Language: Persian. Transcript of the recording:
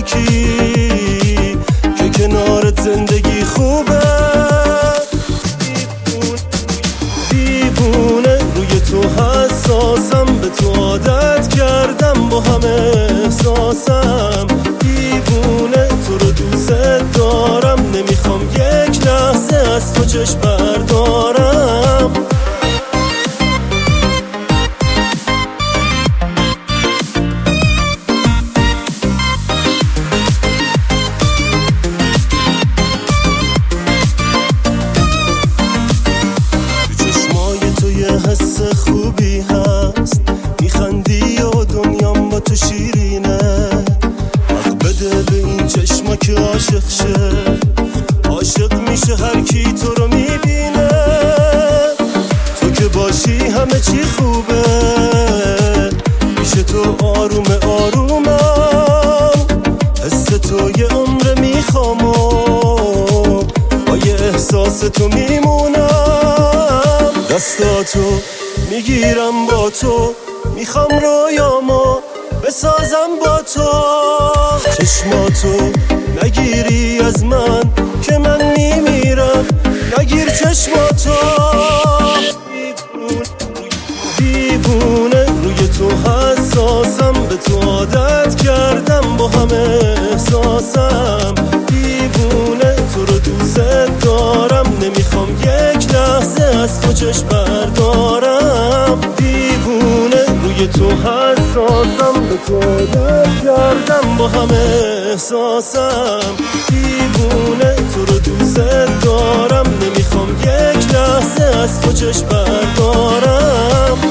یکی که کنارت زندگی خوبه. دیوونه روی تو حساسم، به تو عادت کردم با همه احساسم. دیوونه تو رو دوست دارم، نمیخوام یک لحظه از تو چشم بردارم. حس خوبی هست، میخندی و دنیام با تو شیرینه. حق بده به این چشما که عاشق شه، عاشق میشه هر کی تو رو میبینه. تو که باشی همه چی خوبه، میشه تو آروم آرومم. حس تو یه عمر میخوام و با یه احساس تو میمونم. دستاتو میگیرم با تو، میخوام رویامو بسازم با تو. چشماتو نگیری از من که من میمیرم، نگیر چشماتو. دیوونه روی تو حساسم، به تو عادت کردم با همه احساسم. دیوونه تو رو دوست دارم، نمیخوام یک لحظه از تو چشم بردارم. دیوونه روی تو حساسم، به تو عادت کردم با همه احساسم. دیوونه تو رو دوست دارم، نمیخوام یک لحظه از تو چشم بردارم.